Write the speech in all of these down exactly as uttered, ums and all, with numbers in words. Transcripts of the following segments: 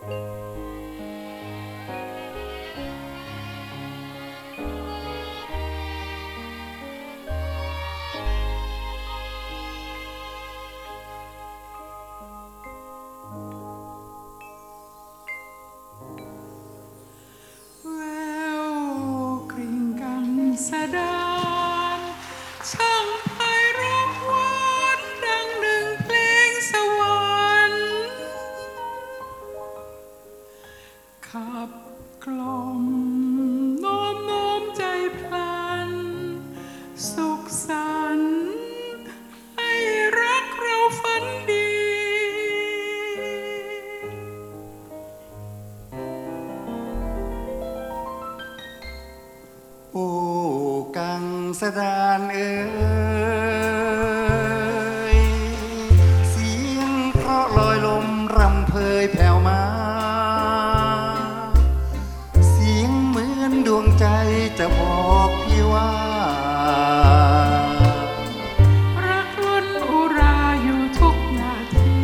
สดานช่างไพเราะหวานดังหนึ่งเพลงสวรรค์ขับกล่อมโน้มน้อมใจพลันสุขสันต์ให้รักเราฝันดีโอ้กังสดานเอ่ยเสียงเพราะลอยลมรำเพยแผ่วมาเสียงเหมือนดวงใจจะบอกพี่ว่ารักล้นอุราอยู่ทุกนาที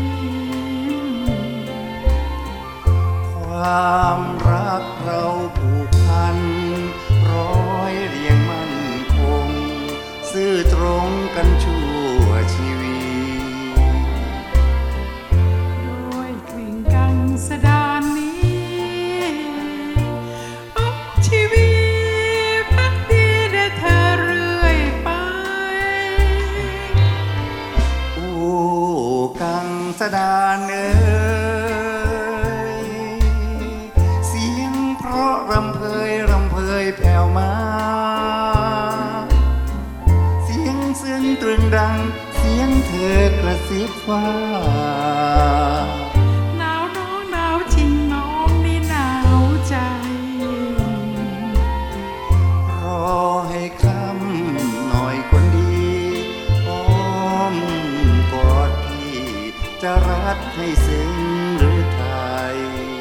ความรักเราผูกพันร้อยเรียงมั่นคงซื่อตรงกันชั่วชีวิตด้วยกลิ่นกังสดานนี้อับชีวิตพักดีแด่เธอเรื่อยไปโอ้กังสดานเอ่ยเสียงเพราะรำเพยรำเพยแผ่วมาเสียงซึ้งตรึงดังเสียงเธอกระซิบว่าหนาวน้องหนาวจริงน้องนี่หนาวใจรอให้ค่ำหน่อยคนดีอ้อมกอดพี่จะรักให้ซึ้งหรือไทย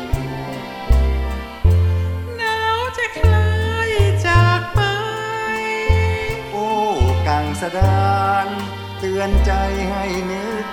หนาวจะคลายจากไปโอ้กังสดานเตือนใจให้นึก